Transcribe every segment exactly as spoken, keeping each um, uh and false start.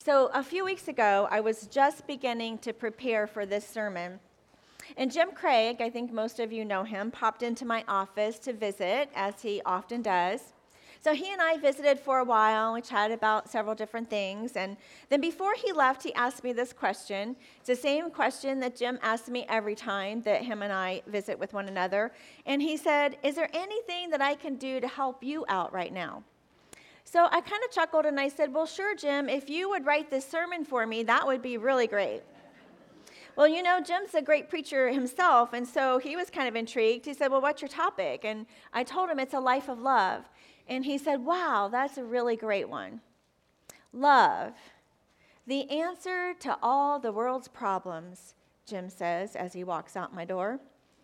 So a few weeks ago, I was just beginning to prepare for this sermon. And Jim Craig, I think most of you know him, popped into my office to visit, as he often does. So he and I visited for a while. We chatted about several different things. And then before he left, he asked me this question. It's the same question that Jim asks me every time that him and I visit with one another. And he said, "Is there anything that I can do to help you out right now?" So I kind of chuckled and I said, "Well, sure, Jim, if you would write this sermon for me, that would be really great." Well, you know, Jim's a great preacher himself, and so he was kind of intrigued. He said, "Well, what's your topic?" And I told him it's a life of love. And he said, "Wow, that's a really great one." Love, the answer to all the world's problems, Jim says as he walks out my door.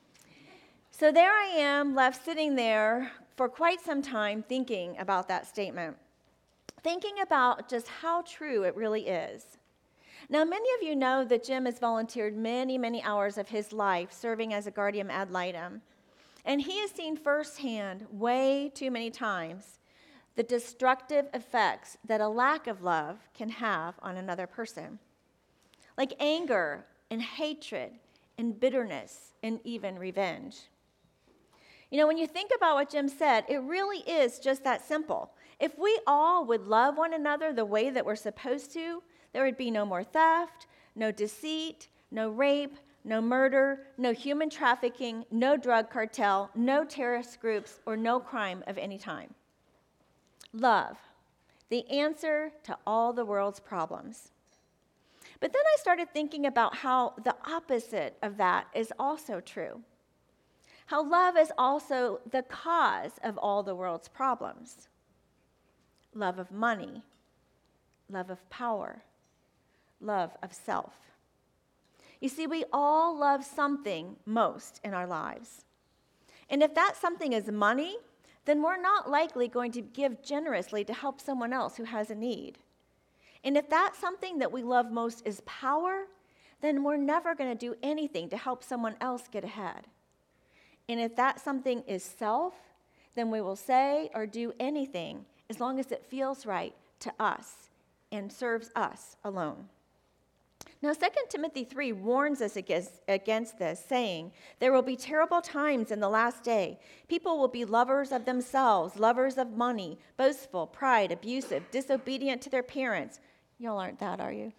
So there I am, left sitting there for quite some time thinking about that statement, thinking about just how true it really is. Now, many of you know that Jim has volunteered many, many hours of his life serving as a guardian ad litem. And he has seen firsthand, way too many times, the destructive effects that a lack of love can have on another person, like anger and hatred and bitterness and even revenge. You know, when you think about what Jim said, it really is just that simple. If we all would love one another the way that we're supposed to, there would be no more theft, no deceit, no rape, no murder, no human trafficking, no drug cartel, no terrorist groups, or no crime of any kind. Love, the answer to all the world's problems. But then I started thinking about how the opposite of that is also true. How love is also the cause of all the world's problems. Love of money, love of power, love of self. You see, we all love something most in our lives. And if that something is money, then we're not likely going to give generously to help someone else who has a need. And if that something that we love most is power, then we're never going to do anything to help someone else get ahead. And if that something is self, then we will say or do anything as long as it feels right to us and serves us alone. Now, Second Timothy three warns us against, against this, saying, "There will be terrible times in the last day. People will be lovers of themselves, lovers of money, boastful, pride, abusive, disobedient to their parents." Y'all aren't that, are you?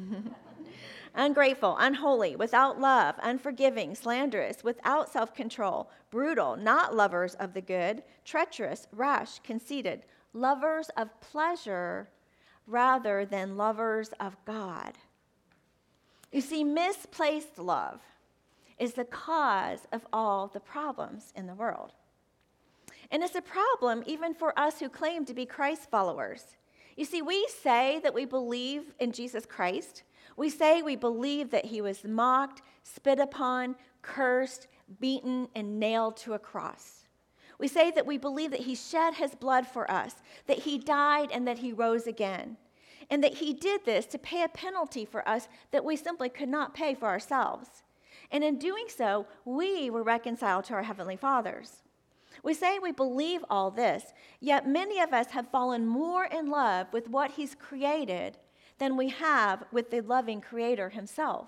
Ungrateful, unholy, without love, unforgiving, slanderous, without self-control, brutal, not lovers of the good, treacherous, rash, conceited, lovers of pleasure rather than lovers of God. You see, misplaced love is the cause of all the problems in the world. And it's a problem even for us who claim to be Christ followers. You see, we say that we believe in Jesus Christ. We say we believe that he was mocked, spit upon, cursed, beaten, and nailed to a cross. We say that we believe that he shed his blood for us, that he died and that he rose again, and that he did this to pay a penalty for us that we simply could not pay for ourselves. And in doing so, we were reconciled to our heavenly fathers. We say we believe all this, yet many of us have fallen more in love with what he's created than we have with the loving creator himself.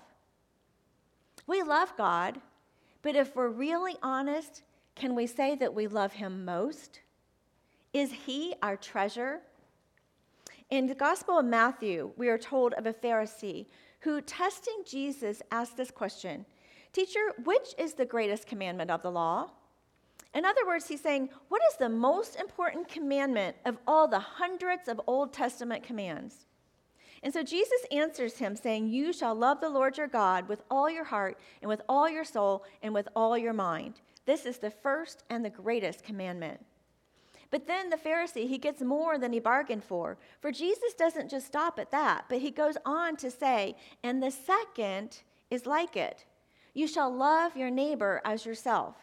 We love God, but if we're really honest, can we say that we love him most? Is he our treasure? In the Gospel of Matthew, we are told of a Pharisee who, testing Jesus, asked this question, "Teacher, which is the greatest commandment of the law?" In other words, he's saying, what is the most important commandment of all the hundreds of Old Testament commands? And so Jesus answers him saying, "You shall love the Lord your God with all your heart and with all your soul and with all your mind. This is the first and the greatest commandment." But then the Pharisee, he gets more than he bargained for. For Jesus doesn't just stop at that, but he goes on to say, "And the second is like it. You shall love your neighbor as yourself."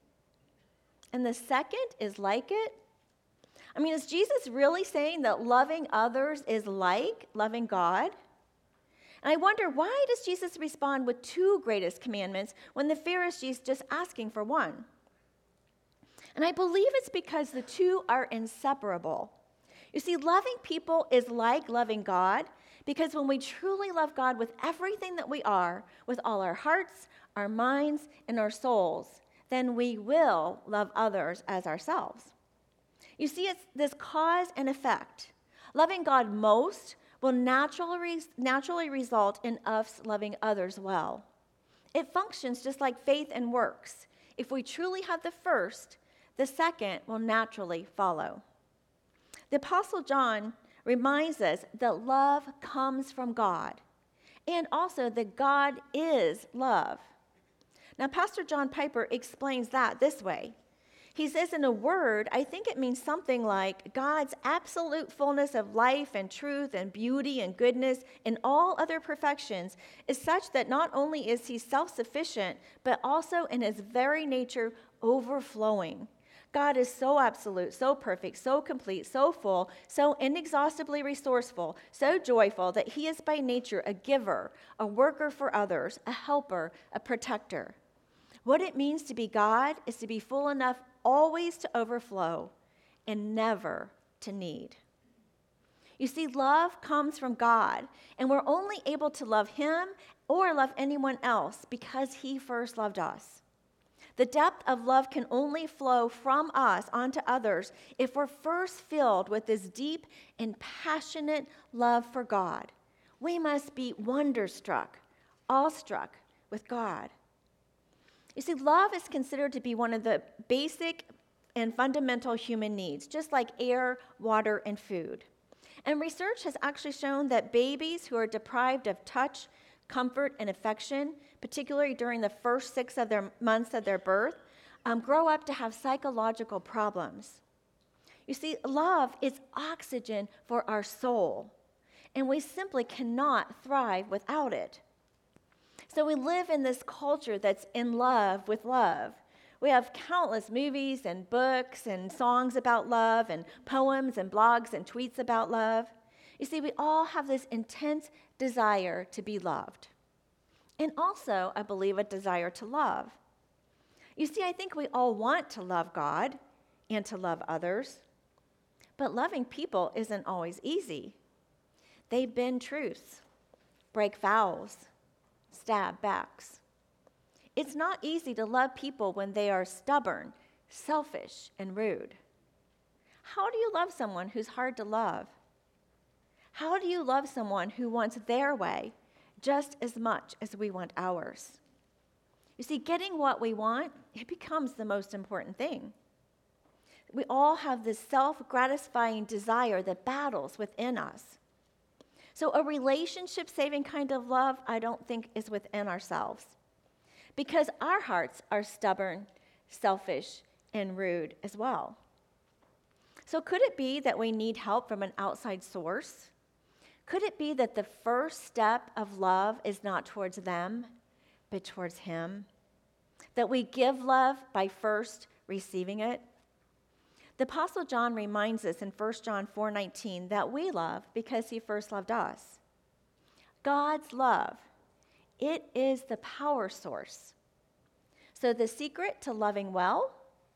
And the second is like it? I mean, is Jesus really saying that loving others is like loving God? And I wonder, why does Jesus respond with two greatest commandments when the Pharisees just asking for one? And I believe it's because the two are inseparable. You see, loving people is like loving God Because when we truly love God with everything that we are, with all our hearts, our minds, and our souls, then we will love others as ourselves. You see, it's this cause and effect. Loving God most will naturally, naturally result in us loving others well. It functions just like faith and works. If we truly have the first, the second will naturally follow. The Apostle John reminds us that love comes from God, and also that God is love. Now, Pastor John Piper explains that this way. He says, in a word, I think it means something like God's absolute fullness of life and truth and beauty and goodness and all other perfections is such that not only is he self-sufficient, but also in his very nature overflowing. God is so absolute, so perfect, so complete, so full, so inexhaustibly resourceful, so joyful that he is by nature a giver, a worker for others, a helper, a protector. What it means to be God is to be full enough always to overflow and never to need. You see, love comes from God, and we're only able to love him or love anyone else because he first loved us. The depth of love can only flow from us onto others if we're first filled with this deep and passionate love for God. We must be wonderstruck, awestruck with God. You see, love is considered to be one of the basic and fundamental human needs, just like air, water, and food. And research has actually shown that babies who are deprived of touch, comfort, and affection, particularly during the first six of their months of their birth, um, grow up to have psychological problems. You see, love is oxygen for our soul, and we simply cannot thrive without it. So we live in this culture that's in love with love. We have countless movies and books and songs about love and poems and blogs and tweets about love. You see, we all have this intense desire to be loved. And also, I believe, a desire to love. You see, I think we all want to love God and to love others. But loving people isn't always easy. They bend truths, break vows, stab backs. It's not easy to love people when they are stubborn, selfish, and rude. How do you love someone who's hard to love? How do you love someone who wants their way just as much as we want ours? You see, getting what we want, it becomes the most important thing. We all have this self-gratifying desire that battles within us. So a relationship-saving kind of love, I don't think, is within ourselves, because our hearts are stubborn, selfish, and rude as well. So could it be that we need help from an outside source? Could it be that the first step of love is not towards them, but towards him? That we give love by first receiving it? The Apostle John reminds us in First John four nineteen that we love because he first loved us. God's love, it is the power source. So the secret to loving well,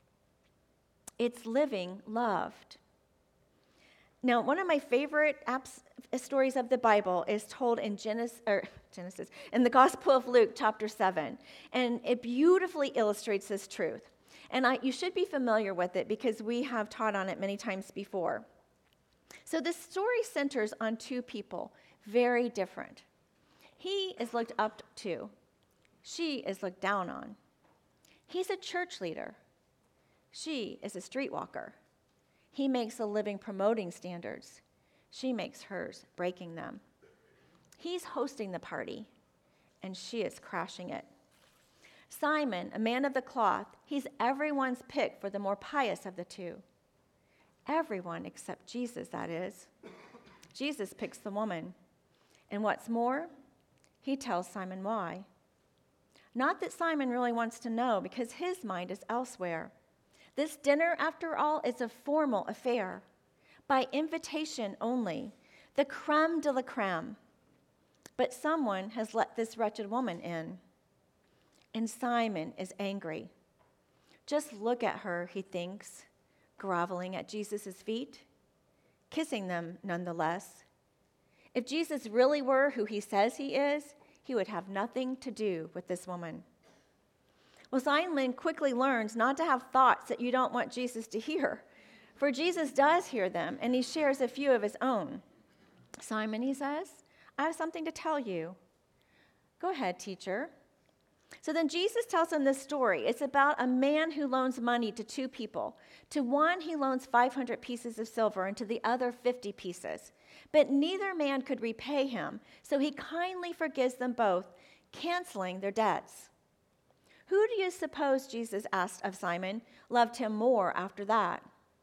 it's living loved. Now, one of my favorite apps, stories of the Bible is told in Genesis, or Genesis, in the Gospel of Luke, chapter seven, and it beautifully illustrates this truth. And I, you should be familiar with it because we have taught on it many times before. So this story centers on two people, very different. He is looked up to. She is looked down on. He's a church leader. She is a streetwalker. He makes a living promoting standards. She makes hers breaking them. He's hosting the party, and she is crashing it. Simon, a man of the cloth, he's everyone's pick for the more pious of the two. Everyone except Jesus, that is. Jesus picks the woman. And what's more, he tells Simon why. Not that Simon really wants to know, because his mind is elsewhere. This dinner, after all, is a formal affair, by invitation only, the creme de la creme. But someone has let this wretched woman in. And Simon is angry. Just look at her, he thinks, groveling at Jesus' feet, kissing them nonetheless. If Jesus really were who he says he is, he would have nothing to do with this woman. Well, Simon quickly learns not to have thoughts that you don't want Jesus to hear, for Jesus does hear them, and he shares a few of his own. Simon, he says, I have something to tell you. Go ahead, teacher. So then Jesus tells him this story. It's about a man who loans money to two people. To one, he loans five hundred pieces of silver, and to the other, fifty pieces. But neither man could repay him, so he kindly forgives them both, canceling their debts. Who do you suppose, Jesus asked of Simon, loved him more after that?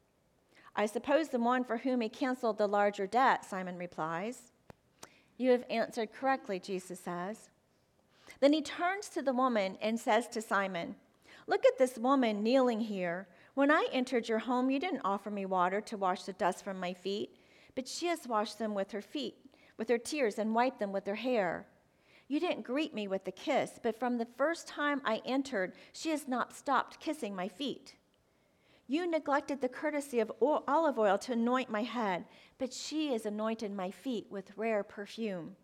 I suppose the one for whom he canceled the larger debt, Simon replies. You have answered correctly, Jesus says. Then he turns to the woman and says to Simon, look at this woman kneeling here. When I entered your home, you didn't offer me water to wash the dust from my feet, but she has washed them with her feet, with her tears, and wiped them with her hair. You didn't greet me with a kiss, but from the first time I entered, she has not stopped kissing my feet. You neglected the courtesy of olive oil to anoint my head, but she has anointed my feet with rare perfume.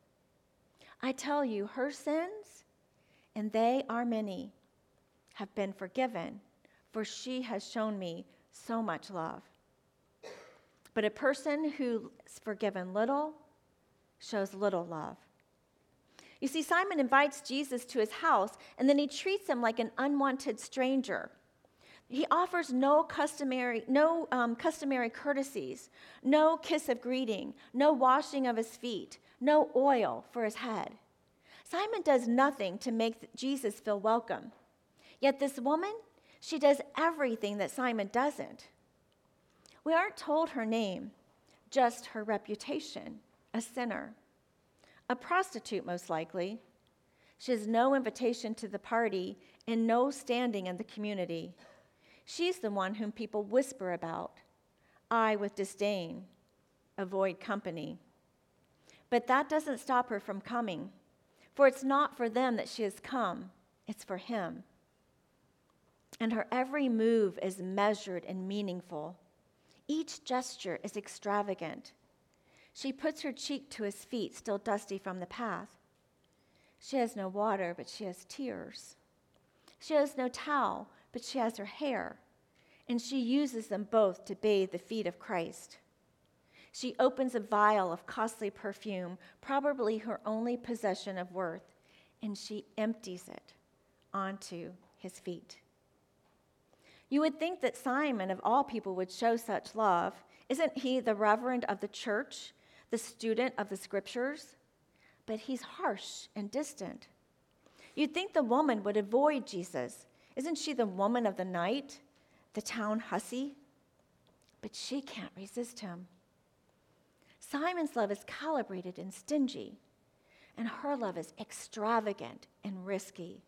I tell you, her sins, and they are many, have been forgiven, for she has shown me so much love. But a person who is forgiven little shows little love. You see, Simon invites Jesus to his house, and then he treats him like an unwanted stranger. He offers no customary, no um, customary courtesies, no kiss of greeting, no washing of his feet, no oil for his head. Simon does nothing to make Jesus feel welcome. Yet this woman, she does everything that Simon doesn't. We aren't told her name, just her reputation, a sinner. A prostitute, most likely. She has no invitation to the party and no standing in the community. She's the one whom people whisper about. I, with disdain, avoid company. But that doesn't stop her from coming, for it's not for them that she has come, it's for him. And her every move is measured and meaningful. Each gesture is extravagant. She puts her cheek to his feet, still dusty from the path. She has no water, but she has tears. She has no towel, but she has her hair, and she uses them both to bathe the feet of Christ. She opens a vial of costly perfume, probably her only possession of worth, and she empties it onto his feet. You would think that Simon, of all people, would show such love. Isn't he the reverend of the church, the student of the scriptures? But he's harsh and distant. You'd think the woman would avoid Jesus. Isn't she the woman of the night, the town hussy? But she can't resist him. Simon's love is calibrated and stingy, and her love is extravagant and risky.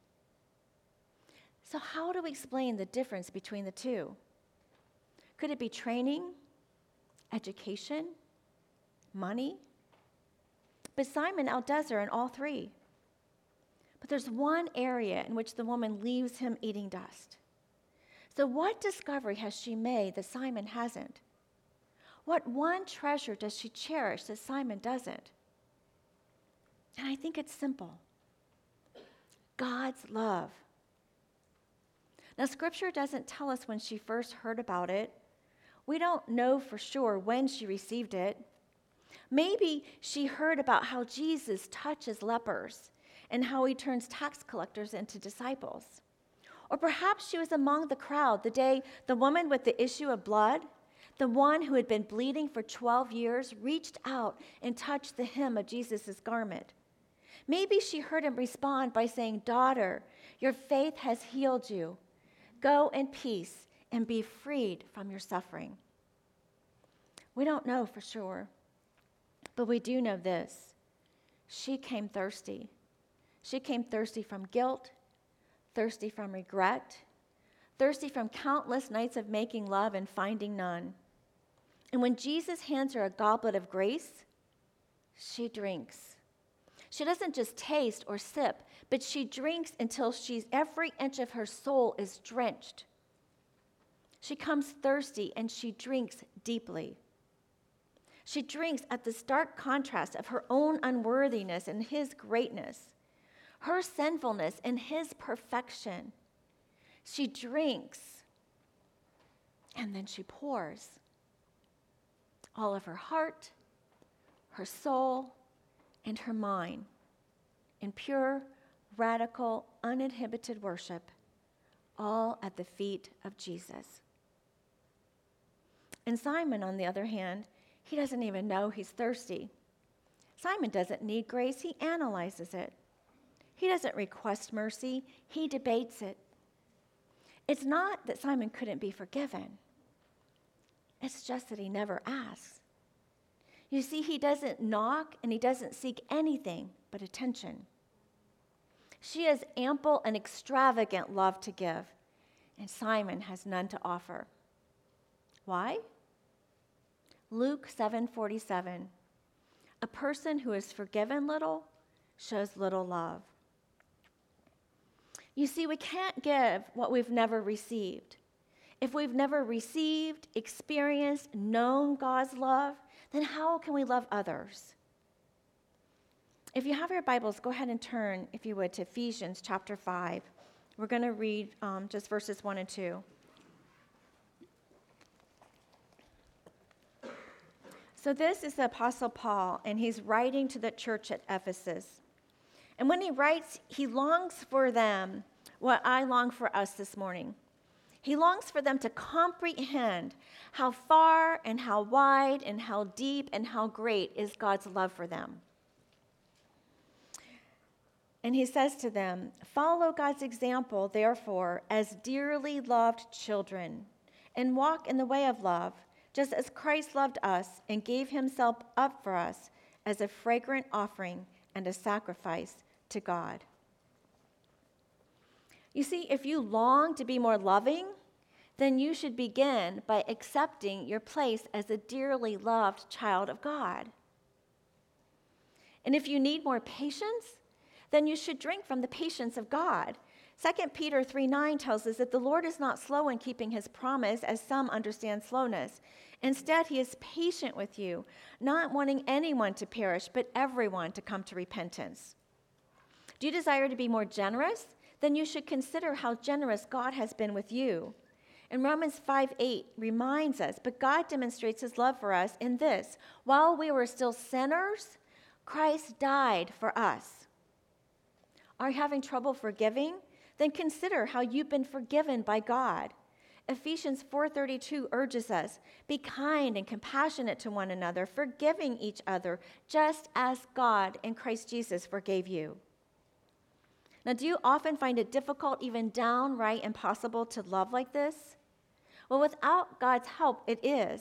So how do we explain the difference between the two? Could it be training, education, money? But Simon outdoes her in all three. But there's one area in which the woman leaves him eating dust. So what discovery has she made that Simon hasn't? What one treasure does she cherish that Simon doesn't? And I think it's simple. God's love. Now, Scripture doesn't tell us when she first heard about it. We don't know for sure when she received it. Maybe she heard about how Jesus touches lepers and how he turns tax collectors into disciples. Or perhaps she was among the crowd the day the woman with the issue of blood, the one who had been bleeding for twelve years, reached out and touched the hem of Jesus' garment. Maybe she heard him respond by saying, "Daughter, your faith has healed you. Go in peace and be freed from your suffering." We don't know for sure, but we do know this. She came thirsty. She came thirsty from guilt, thirsty from regret, thirsty from countless nights of making love and finding none. And when Jesus hands her a goblet of grace, she drinks. She doesn't just taste or sip, but she drinks until she's every inch of her soul is drenched. She comes thirsty and she drinks deeply. She drinks at the stark contrast of her own unworthiness and his greatness, her sinfulness and his perfection. She drinks, and then she pours all of her heart, her soul, and her mind in pure, radical, uninhibited worship, all at the feet of Jesus. And Simon, on the other hand, he doesn't even know he's thirsty. Simon doesn't need grace, he analyzes it. He doesn't request mercy, he debates it. It's not that Simon couldn't be forgiven. It's just that he never asks. You see, he doesn't knock and he doesn't seek anything but attention. She has ample and extravagant love to give, and Simon has none to offer. Why? Luke seven forty-seven. A person who is forgiven little shows little love. You see, we can't give what we've never received. If we've never received, experienced, known God's love, then how can we love others? If you have your Bibles, go ahead and turn, if you would, to Ephesians chapter five. We're going to read um, just verses one and two. So this is the Apostle Paul, and he's writing to the church at Ephesus. And when he writes, he longs for them what I long for us this morning. He longs for them to comprehend how far and how wide and how deep and how great is God's love for them. And he says to them, follow God's example, therefore, as dearly loved children, and walk in the way of love, just as Christ loved us and gave himself up for us as a fragrant offering and a sacrifice to God. You see, if you long to be more loving, then you should begin by accepting your place as a dearly loved child of God. And if you need more patience, then you should drink from the patience of God. Second Peter three nine tells us that the Lord is not slow in keeping his promise, as some understand slowness. Instead, he is patient with you, not wanting anyone to perish, but everyone to come to repentance. Do you desire to be more generous? Then you should consider how generous God has been with you. And Romans five eight reminds us, but God demonstrates his love for us in this: while we were still sinners, Christ died for us. Are you having trouble forgiving? Then consider how you've been forgiven by God. Ephesians four thirty-two urges us, be kind and compassionate to one another, forgiving each other, just as God in Christ Jesus forgave you. Now, do you often find it difficult, even downright impossible, to love like this? Well, without God's help, it is.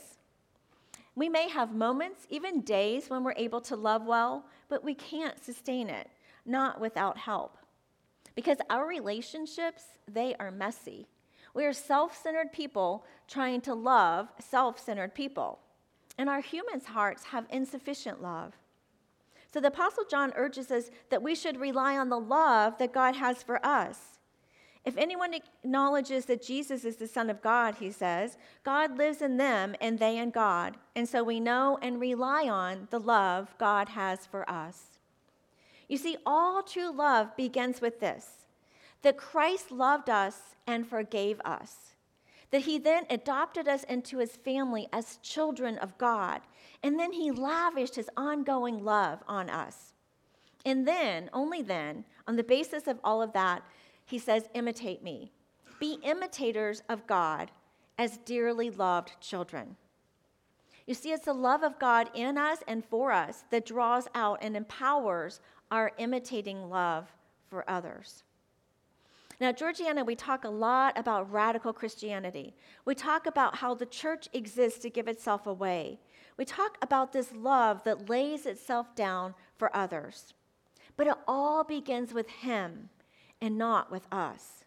We may have moments, even days, when we're able to love well, but we can't sustain it, not without help. Because our relationships, they are messy. We are self-centered people trying to love self-centered people. And our human hearts have insufficient love. So the Apostle John urges us that we should rely on the love that God has for us. If anyone acknowledges that Jesus is the Son of God, he says, God lives in them and they in God. And so we know and rely on the love God has for us. You see, all true love begins with this: that Christ loved us and forgave us, that he then adopted us into his family as children of God, and then he lavished his ongoing love on us. And then, only then, on the basis of all of that, he says, imitate me. Be imitators of God as dearly loved children. You see, it's the love of God in us and for us that draws out and empowers our imitating love for others. Now, at Georgiana, we talk a lot about radical Christianity. We talk about how the church exists to give itself away. We talk about this love that lays itself down for others. But it all begins with him and not with us.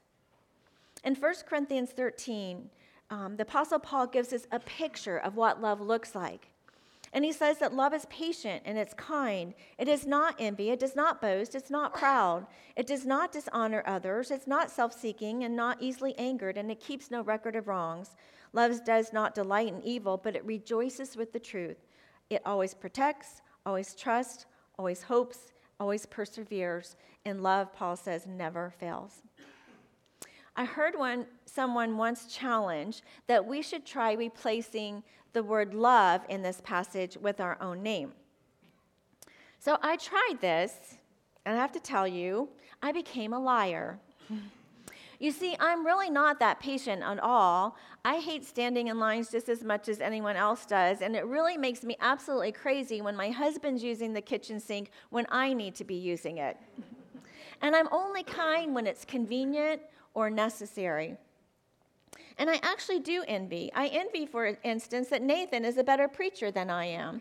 In First Corinthians thirteen, um, the Apostle Paul gives us a picture of what love looks like. And he says that love is patient and it's kind. It does not envy. It does not boast. It's not proud. It does not dishonor others. It's not self-seeking and not easily angered, and it keeps no record of wrongs. Love does not delight in evil, but it rejoices with the truth. It always protects, always trusts, always hopes, always perseveres. And love, Paul says, never fails. I heard one, someone once challenge that we should try replacing the word love in this passage with our own name. So I tried this, and I have to tell you, I became a liar. You see, I'm really not that patient at all. I hate standing in lines just as much as anyone else does, and it really makes me absolutely crazy when my husband's using the kitchen sink when I need to be using it. And I'm only kind when it's convenient or necessary. And I actually do envy. I envy, for instance, that Nathan is a better preacher than I am.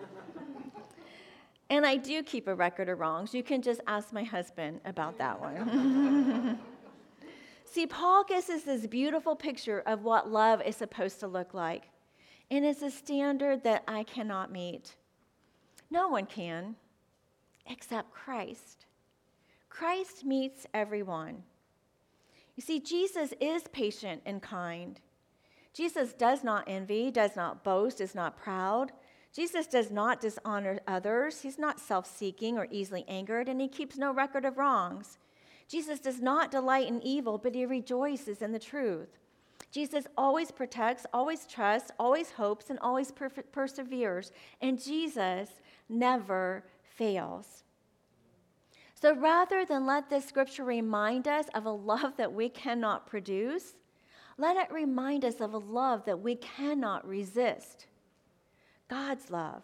And I do keep a record of wrongs. You can just ask my husband about that one. See, Paul gives us this beautiful picture of what love is supposed to look like. And it's a standard that I cannot meet. No one can, except Christ. Christ meets everyone. You see, Jesus is patient and kind. Jesus does not envy, does not boast, is not proud. Jesus does not dishonor others. He's not self-seeking or easily angered, and he keeps no record of wrongs. Jesus does not delight in evil, but he rejoices in the truth. Jesus always protects, always trusts, always hopes, and always per- perseveres. And Jesus never fails. So rather than let this scripture remind us of a love that we cannot produce, let it remind us of a love that we cannot resist. God's love.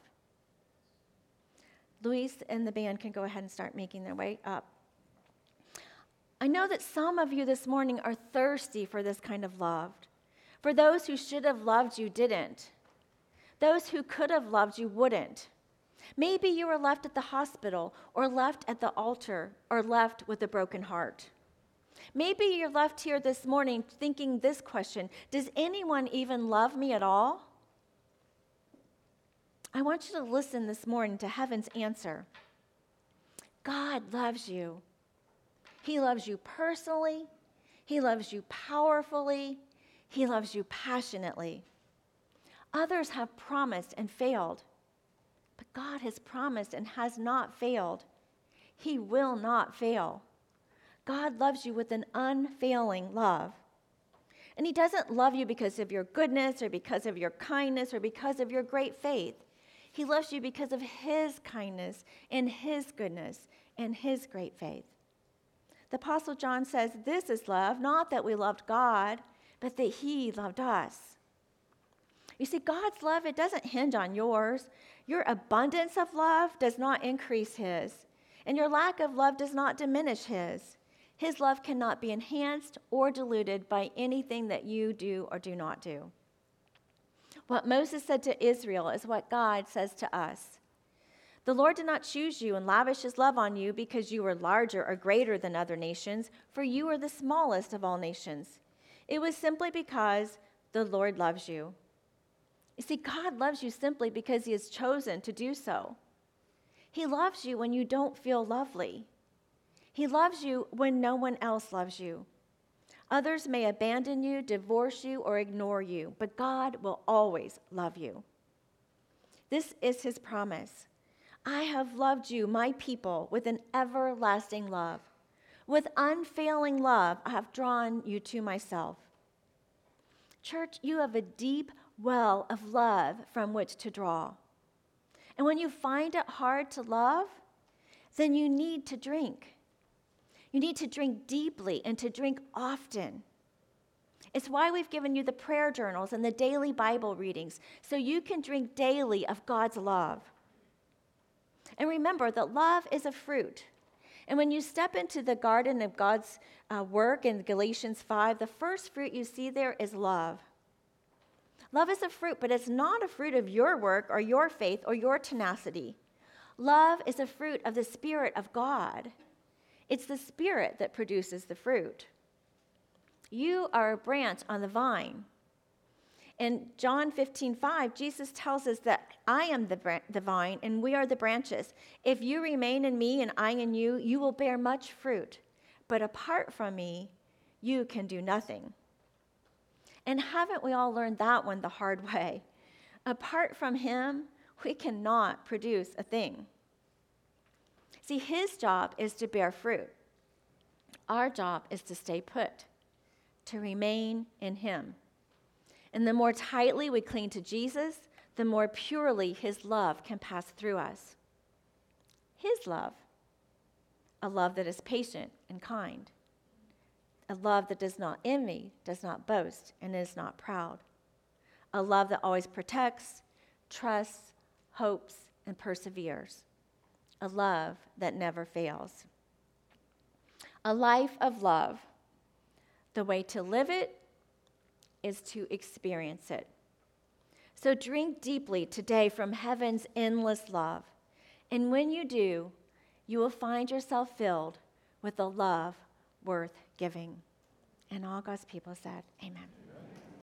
Luis and the band can go ahead and start making their way up. I know that some of you this morning are thirsty for this kind of love. For those who should have loved you didn't. Those who could have loved you wouldn't. Maybe you were left at the hospital, or left at the altar, or left with a broken heart. Maybe you're left here this morning thinking this question: does anyone even love me at all? I want you to listen this morning to heaven's answer. God loves you. He loves you personally. He loves you powerfully. He loves you passionately. Others have promised and failed. But God has promised and has not failed. He will not fail. God loves you with an unfailing love. And he doesn't love you because of your goodness or because of your kindness or because of your great faith. He loves you because of his kindness and his goodness and his great faith. The Apostle John says, this is love, not that we loved God, but that he loved us. You see, God's love, it doesn't hinge on yours. Your abundance of love does not increase his, and your lack of love does not diminish his. His love cannot be enhanced or diluted by anything that you do or do not do. What Moses said to Israel is what God says to us. The Lord did not choose you and lavish his love on you because you were larger or greater than other nations, for you are the smallest of all nations. It was simply because the Lord loves you. You see, God loves you simply because he has chosen to do so. He loves you when you don't feel lovely. He loves you when no one else loves you. Others may abandon you, divorce you, or ignore you, but God will always love you. This is his promise. I have loved you, my people, with an everlasting love. With unfailing love, I have drawn you to myself. Church, you have a deep well of love from which to draw. And when you find it hard to love, then you need to drink. You need to drink deeply and to drink often. It's why we've given you the prayer journals and the daily Bible readings, so you can drink daily of God's love. And remember that love is a fruit. And when you step into the garden of God's uh, work in Galatians five, the first fruit you see there is love. Love is a fruit, but it's not a fruit of your work or your faith or your tenacity. Love is a fruit of the Spirit of God. It's the Spirit that produces the fruit. You are a branch on the vine. In John fifteen five, Jesus tells us that I am the, bran- the vine and we are the branches. If you remain in me and I in you, you will bear much fruit. But apart from me, you can do nothing. And haven't we all learned that one the hard way? Apart from him, we cannot produce a thing. See, his job is to bear fruit. Our job is to stay put, to remain in him. And the more tightly we cling to Jesus, the more purely his love can pass through us. His love, a love that is patient and kind, a love that does not envy, does not boast, and is not proud, a love that always protects, trusts, hopes, and perseveres, a love that never fails. A life of love, the way to live it is to experience it. So drink deeply today from heaven's endless love. And when you do, you will find yourself filled with a love worth giving. And all God's people said, amen.